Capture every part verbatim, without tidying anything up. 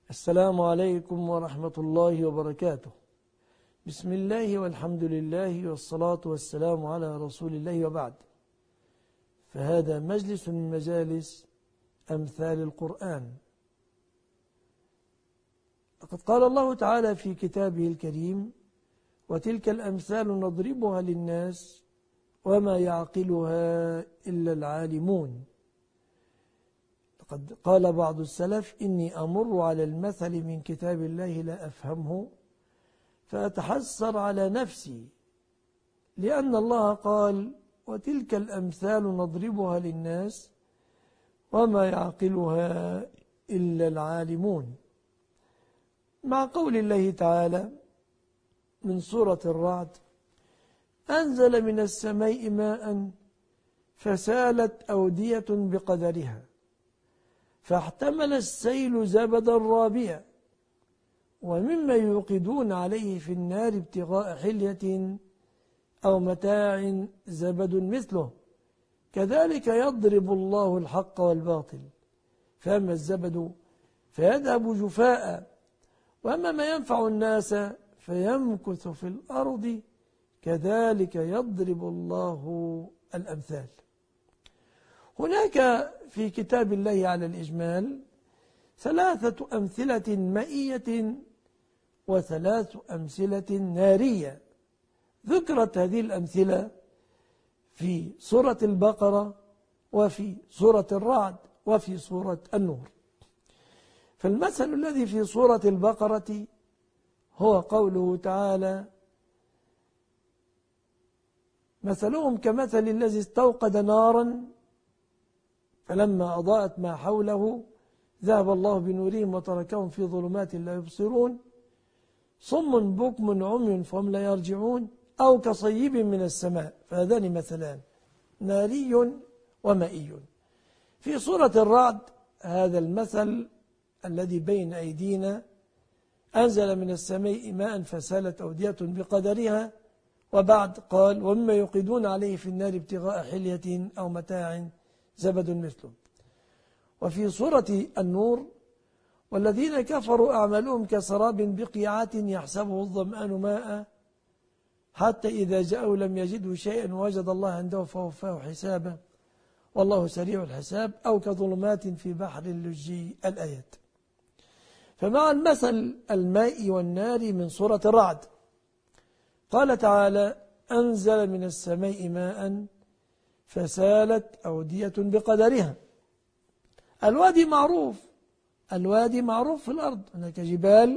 السلام عليكم ورحمة الله وبركاته. بسم الله والحمد لله والصلاة والسلام على رسول الله وبعد. فهذا مجلس من مجالس أمثال القرآن. لقد قال الله تعالى في كتابه الكريم: وتلك الأمثال نضربها للناس وما يعقلها إلا العالمون. لقد قال بعض السلف: إني أمر على المثل من كتاب الله لا أفهمه فأتحسر على نفسي، لأن الله قال: وتلك الأمثال نضربها للناس وما يعقلها إلا العالمون. مع قول الله تعالى من سورة الرعد: أنزل من السماء ماء فسالت أودية بقدرها فاحتمل السيل زبدا رابيا ومما يوقدون عليه في النار ابتغاء حلية أو متاع زبد مثله كذلك يضرب الله الحق والباطل فأما الزبد فيذهب جفاء وأما ما ينفع الناس فيمكث في الأرض كذلك يضرب الله الأمثال. هناك في كتاب الله على الإجمال ثلاثة أمثلة مائية وثلاث أمثلة نارية. ذكرت هذه الأمثلة في سورة البقرة وفي سورة الرعد وفي سورة النور. فالمثل الذي في سورة البقرة هو قوله تعالى: مثلهم كمثل الذي استوقد نارا فلما أضاءت ما حوله ذهب الله بنورهم وتركهم في ظلمات لا يبصرون صم بكم عمي فهم لا يرجعون أو كصيب من السماء. فهذان مثلان ناري ومائي. في سورة الرعد هذا المثل الذي بين أيدينا: أنزل من السماء ماء فسالت أودية بقدرها، وبعد قال: ومما يوقدون عليه في النار ابتغاء حلية أو متاع زبد مثله. وفي سورة النور: والذين كفروا أعمالهم كسراب بقيعة يحسبه الظمآن ماء حتى إذا جاءوا لم يجدوا شيئا ووجد الله عنده فوفاه حسابه والله سريع الحساب أو كظلمات في بحر اللجي. الآيات. فمع المثل الماء والنار من سورة الرعد قال تعالى: أنزل من السماء ماء فسالت أودية بقدرها. الوادي معروف، الوادي معروف في الأرض، هناك جبال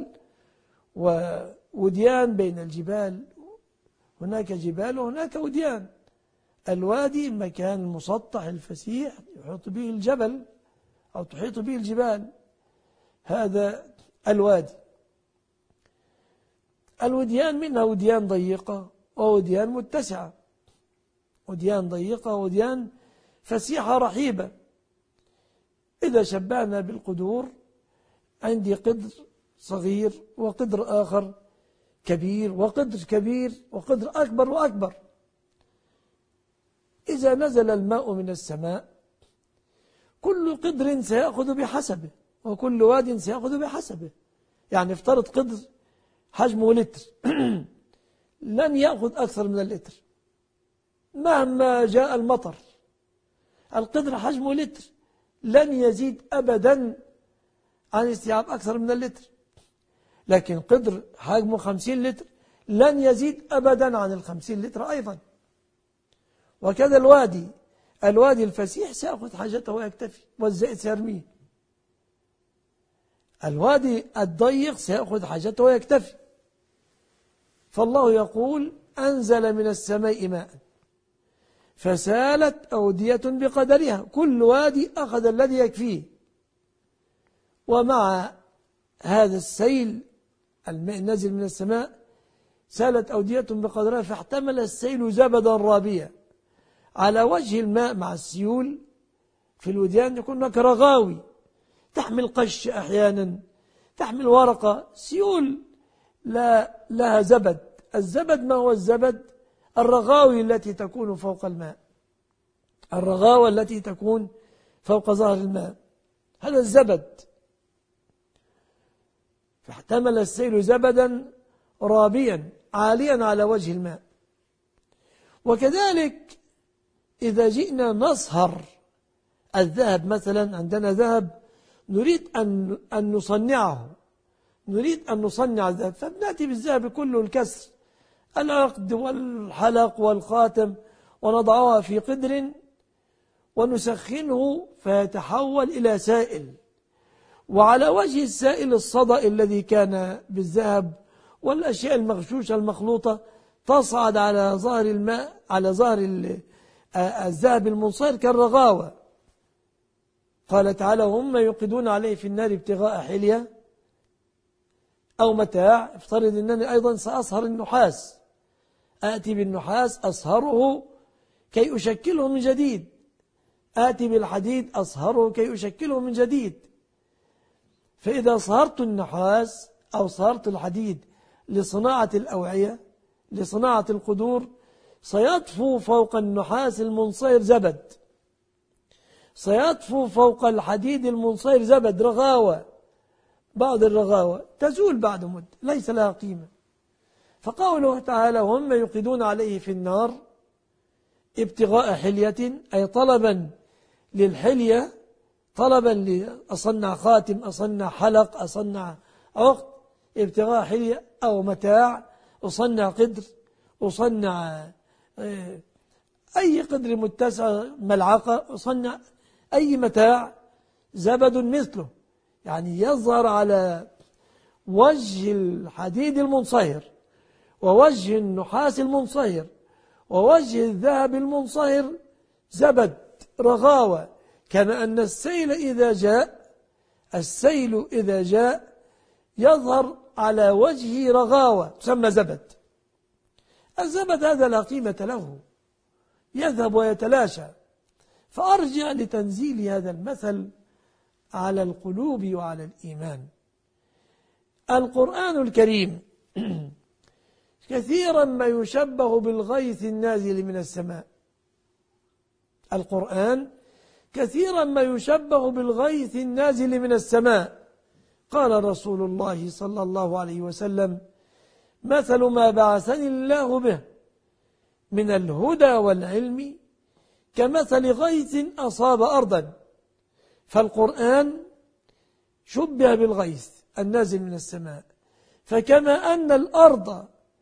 ووديان بين الجبال، هناك جبال وهناك وديان. الوادي مكان المسطح الفسيح يحيط به الجبل أو تحيط به الجبال، هذا الوادي. الوديان منها وديان ضيقة ووديان متسعة، وديان ضيقة ووديان فسيحة رحيبة. إذا شبهنا بالقدور، عندي قدر صغير وقدر آخر كبير وقدر كبير وقدر أكبر وأكبر. إذا نزل الماء من السماء كل قدر سيأخذ بحسبه وكل واد سيأخذ بحسبه. يعني افترض قدر حجمه لتر لن يأخذ أكثر من اللتر مهما جاء المطر. القدر حجمه لتر لن يزيد أبدا عن استيعاب أكثر من اللتر. لكن قدر حجمه خمسين لتر لن يزيد أبدا عن الخمسين لتر أيضا. وكذا الوادي، الوادي الفسيح سيأخذ حاجته ويكتفي والزائد سيرميه. الوادي الضيق سيأخذ حاجته ويكتفي. فالله يقول: أنزل من السماء ماء فسالت أودية بقدرها، كل وادي أخذ الذي يكفيه. ومع هذا السيل الماء النازل من السماء سالت أودية بقدرها فاحتمل السيل زبدا رابيا. على وجه الماء مع السيول في الوديان يكون هناك رغاوي تحمل قش أحيانا، تحمل ورقة. سيول لا لها زبد. الزبد ما هو الزبد؟ الرغاوي التي تكون فوق الماء، الرغاوة التي تكون فوق ظهر الماء، هذا الزبد. فاحتمل السيل زبدا رابيا عاليا على وجه الماء. وكذلك إذا جئنا نصهر الذهب مثلا، عندنا ذهب نريد أن أن نصنعه، نريد أن نصنع الذهب، فبنأتي بالذهب كله الكسر، العقد والحلق والخاتم، ونضعها في قدر ونسخنه فيتحول إلى سائل، وعلى وجه السائل الصدأ الذي كان بالذهب والأشياء المغشوشة المخلوطة تصعد على ظهر الماء، على ظهر الذهب المنصهر كالرغاوة. قال تعالى: هم يوقدون عليه في النار ابتغاء حلية أو متاع. افترض أنني أيضا سأصهر النحاس، آتي بالنحاس أصهره كي أشكله من جديد، آتي بالحديد أصهره كي أشكله من جديد. فإذا صهرت النحاس أو صهرت الحديد لصناعة الأوعية، لصناعة القدور، سيطفو فوق النحاس المنصهر زبد، سيطفو فوق الحديد المنصهر زبد، رغاوة، بعض الرغاوة تزول بعد مدة، ليس لها قيمة. فقوله تعالى: هم يوقدون عليه في النار ابتغاء حلية، أي طلبا للحلية، طلبا لأصنع خاتم، أصنع حلق، أصنع عقد، ابتغاء حلية أو متاع، أصنع قدر، أصنع أي قدر متسع، ملعقة، أصنع أي متاع، زبد مثله، يعني يظهر على وجه الحديد المنصهر ووجه النحاس المنصهر ووجه الذهب المنصهر زبد، رغاوة، كما أن السيل إذا جاء السيل إذا جاء يظهر على وجهه رغاوة تسمى زبد. الزبد هذا لا قيمة له، يذهب ويتلاشى. فأرجع لتنزيل هذا المثل على القلوب وعلى الإيمان. القرآن الكريم كثيرا ما يشبه بالغيث النازل من السماء. القرآن كثيرا ما يشبه بالغيث النازل من السماء. قال رسول الله صلى الله عليه وسلم: مثل ما بعثني الله به من الهدى والعلم كمثل غيث أصاب أرضا. فالقرآن شبه بالغيث النازل من السماء، فكما أن الأرض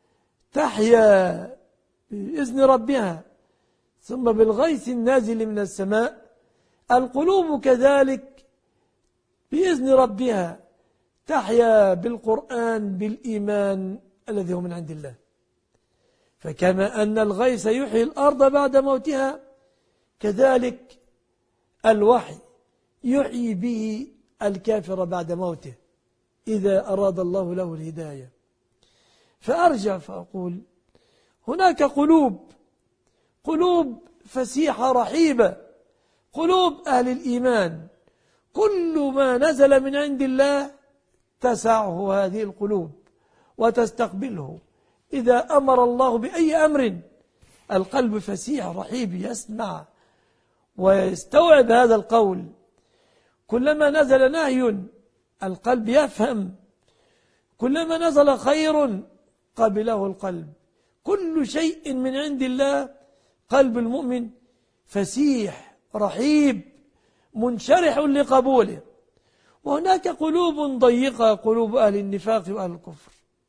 تحيا بإذن ربها ثم بالغيث النازل من السماء، القلوب كذلك بإذن ربها تحيا بالقرآن، بالإيمان الذي هو من عند الله. فكما أن الغيث يحيي الأرض بعد موتها، كذلك الوحي يحيي به الكافر بعد موته إذا أراد الله له الهداية. فأرجع فأقول: هناك قلوب قلوب فسيحة رحيبة، قلوب أهل الإيمان، كل ما نزل من عند الله تسعه هذه القلوب وتستقبله. إذا أمر الله بأي أمر القلب فسيح رحيب، يسمع ويستوعب هذا القول. كلما نزل نهي القلب يفهم، كلما نزل خير قبله القلب. كل شيء من عند الله قلب المؤمن فسيح رحيب منشرح لقبوله. وهناك قلوب ضيقة، قلوب أهل النفاق وأهل الكفر.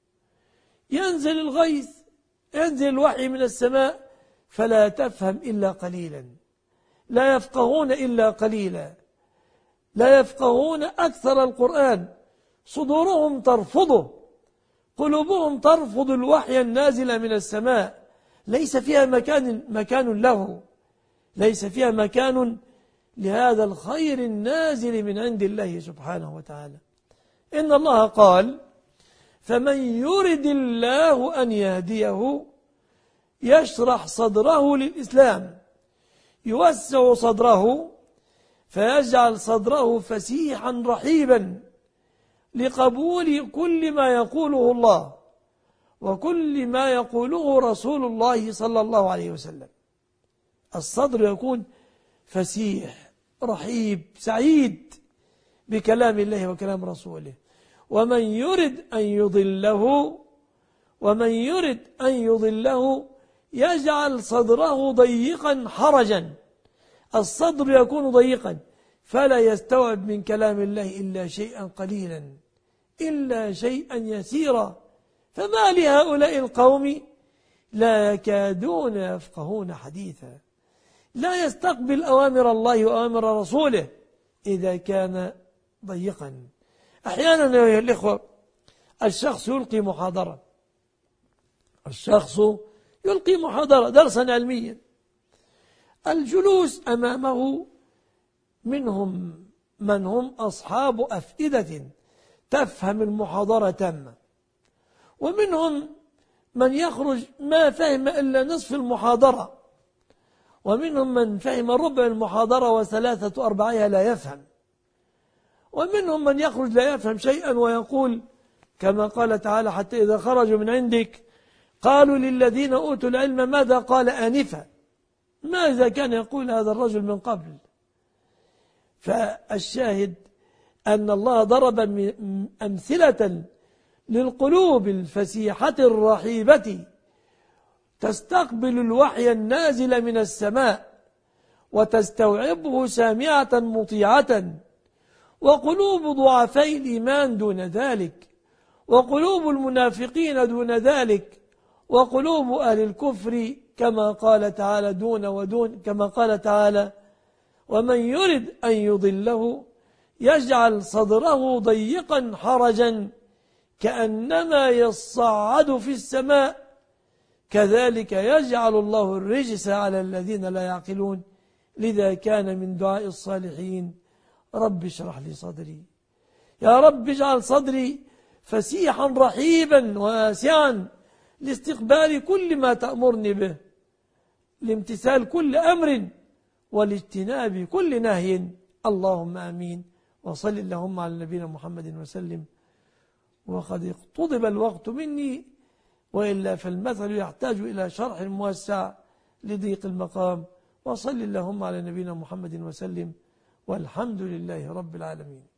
ينزل الغيث، ينزل الوحي من السماء، فلا تفهم إلا قليلا، لا يفقهون إلا قليلا، لا يفقهون أكثر القرآن، صدورهم ترفضه، قلوبهم ترفض الوحي النازل من السماء، ليس فيها مكان مكان له، ليس فيها مكان لهذا الخير النازل من عند الله سبحانه وتعالى. إن الله قال: فمن يرد الله أن يهديه يشرح صدره للإسلام، يوسع صدره فيجعل صدره فسيحا رحيبا لقبول كل ما يقوله الله وكل ما يقوله رسول الله صلى الله عليه وسلم. الصدر يكون فسيح رحيب سعيد بكلام الله وكلام رسوله، ومن يرد أن يضله ومن يرد أن يضله يجعل صدره ضيقا حرجا. الصدر يكون ضيقا فلا يستوعب من كلام الله إلا شيئا قليلا، إلا شيئا يسيرا. فما لهؤلاء القوم لا يكادون يفقهون حديثا. لا يستقبل أوامر الله وأوامر رسوله إذا كان ضيقا. أحيانا يا الإخوة الشخص يلقي محاضرة الشخص يلقي محاضرة درسا علميا، الجلوس أمامه منهم من هم أصحاب أفئدة تفهم المحاضرة تامة، ومنهم من يخرج ما فهم إلا نصف المحاضرة، ومنهم من فهم ربع المحاضرة وثلاثة أرباعها لا يفهم، ومنهم من يخرج لا يفهم شيئا ويقول كما قال تعالى: حتى إذا خرجوا من عندك قالوا للذين أوتوا العلم ماذا قال آنفا. ماذا كان يقول هذا الرجل من قبل؟ فالشاهد أن الله ضرب أمثلة للقلوب الفسيحة الرحيبة تستقبل الوحي النازل من السماء وتستوعبه سامعة مطيعة، وقلوب ضعفي الإيمان دون ذلك، وقلوب المنافقين دون ذلك، وقلوب أهل الكفر كما قال تعالى دون ودون، كما قال تعالى: ومن يرد أن يضله يجعل صدره ضيقا حرجا كأنما يصعد في السماء كذلك يجعل الله الرجس على الذين لا يعقلون. لذا كان من دعاء الصالحين: رب اشرح لي صدري، يا رب اجعل صدري فسيحا رحيبا واسعا لاستقبال كل ما تأمرني به، لامتثال كل أمر والاجتناب كل نهي. اللهم آمين. وصل اللهم على نبينا محمد وسلم. وقد اقتضب الوقت مني، وإلا فالمثل يحتاج إلى شرح موسع لضيق المقام. وصل اللهم على نبينا محمد وسلم، والحمد لله رب العالمين.